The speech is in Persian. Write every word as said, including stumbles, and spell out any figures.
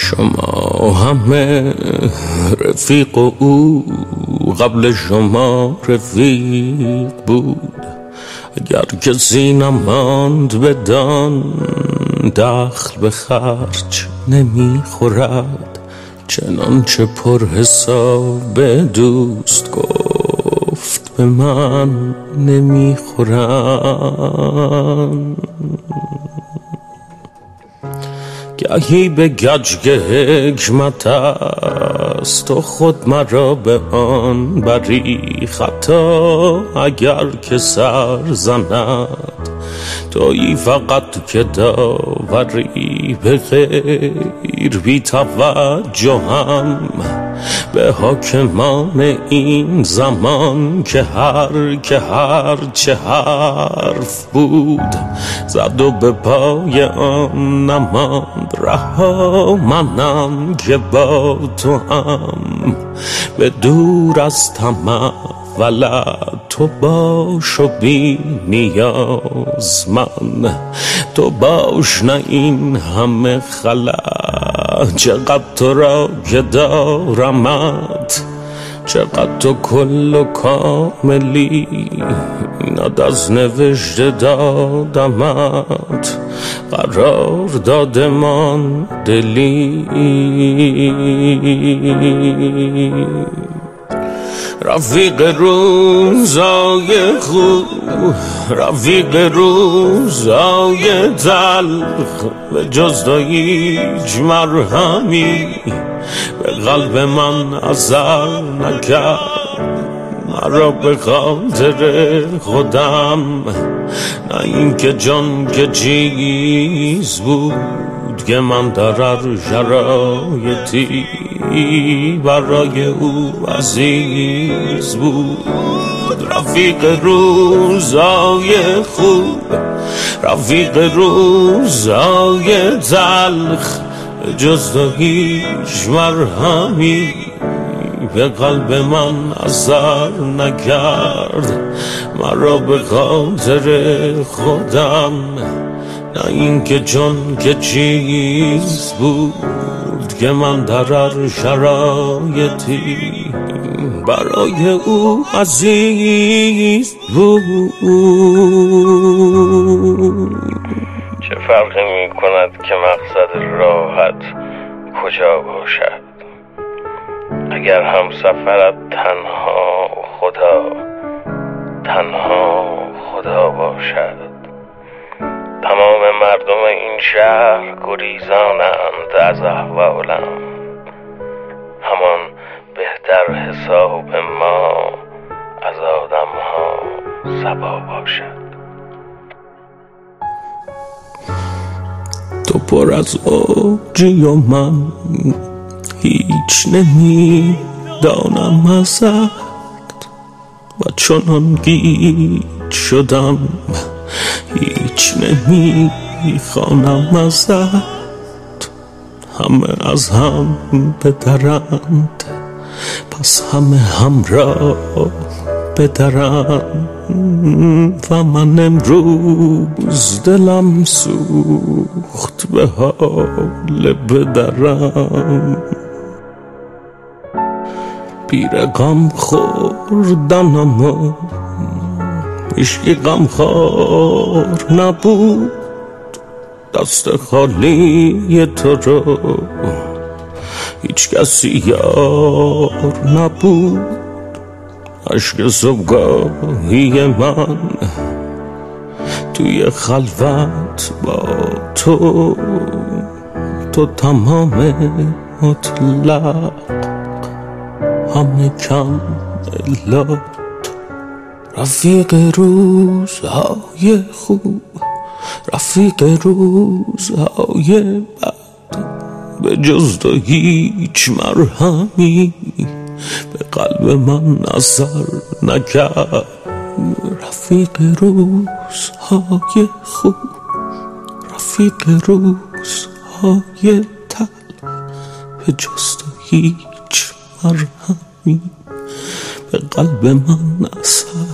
شما همه رفیق و او قبل شما رفیق بود. اگر کسی نماند بدان دخل به خرج نمیخورد، چنانچه پر حساب دوست گفت به من نمیخورن. گهی به گنج حکمت است و خود مرا به آن بری خطا. اگر که سر زند تویی فقط که داوری به غیر بی توجهم به حاکمان این زمان که هر که هر چه حرف بود زد و به پای آن نماند رها. منم که با تو هم به دور از طمع ولد تو باش و بی نیاز من تو باش، نه این همه خلأ. چقدر تو را که دارمت، چقدر تو کل و کاملی، ایناد از نوشته دادمت قرار دادمان دلی. رفیق روزای خوب، رفیق روزای تلخ، به جز تو هیچ مرهمی به قلب من اثر نکرد. مرا به خاطر خودم، نه این که جان که چیز بود که من در هر شرایطی برای او عزیز بود. رفیق روزای خوب، رفیق روزای تلخ، جز تو هیچ مرهمی به قلب من اثر نکرد. مرا به خاطر خودم، نه این که جان که چیز بود که من در هر شرایطی برای او عزیز بود. چه فرقی می کند که مقصد راحت کجا باشد، اگر هم سفرت تنها خدا تنها خدا باشد. تمام مردم این شهر گریزانند از احوالم، همان بهتر حساب ما از آدم ها صبا باشد. تو پر از اوجی و من هیچ نمی دانم ازت، و چنان گیج شدم هیچ نمی خوانم ازت. همه از هم بدرند، پس همه هم را بدرند، و من امروز دلم سوخت به حال بدرم. پیر غم خوردنم و هیچکی غمخوار نبود، دست خالی تو رو هیچ کسی یار نبود. عشق صبحگاهی من توی خلوت با تو، تو تمام مطلق همه کم الا. رفیق روزهای خوب، رفیق روزهای بد، به جز تو هیچ مرهمی به قلب من اثر نکرد. رفیق روزهای خوب، رفیق روزهای تلخ، به جز تو هیچ مرهمی به قلب من اثر